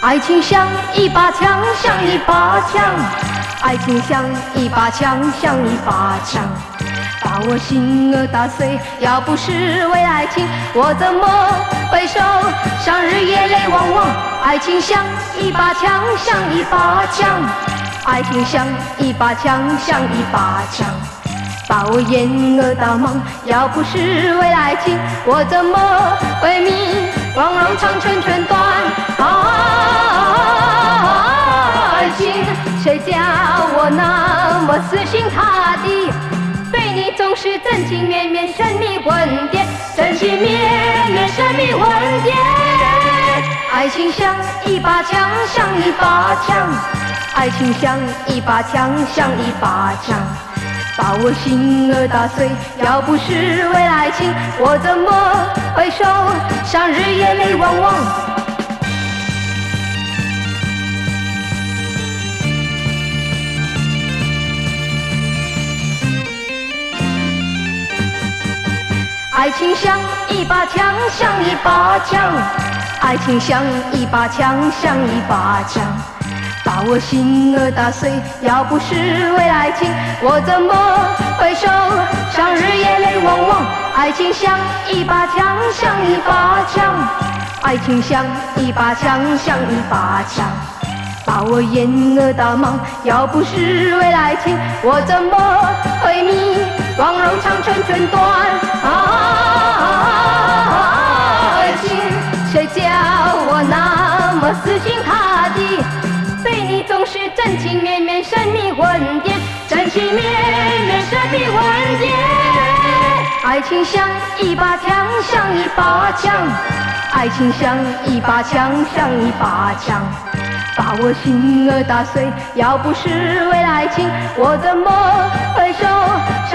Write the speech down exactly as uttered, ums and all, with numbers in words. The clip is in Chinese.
爱情像一把枪，像一把枪，爱情像一把枪，像一把枪，把我心儿打碎。要不是为爱情，我怎么会受伤，日夜泪汪汪。爱情像一把枪，像一把枪，爱情像一把枪，像一把枪，把我眼儿打盲。要不是为爱情，我怎么会迷惘惘长圈圈断？爱情，谁叫我那么死心塌地？对你总是真情绵绵，神秘魂颠，真情绵绵，神秘魂颠。爱情像一把枪，像一把枪，爱情像一把枪，像一把枪，把我心儿打碎。要不是为爱情，我怎么会受伤，日夜泪汪汪。爱情像一把枪，像一把枪，爱情像一把枪，像一把枪，把我心儿打碎。要不是为爱情，我怎么会受伤，日夜泪汪汪。爱情像一把枪，像一把枪，爱情像一把枪，像一把枪，把我眼儿打盲。要不是为爱情，我怎么会迷惘惘长圈圈断？爱情，谁叫我那么死心塌地？对你总是真情绵绵，神秘魂颠，真情绵绵，神秘魂颠。爱情像一把枪，像一把枪，爱情像一把枪，像一把枪，把我心儿打碎。要不是为爱情，我怎么会受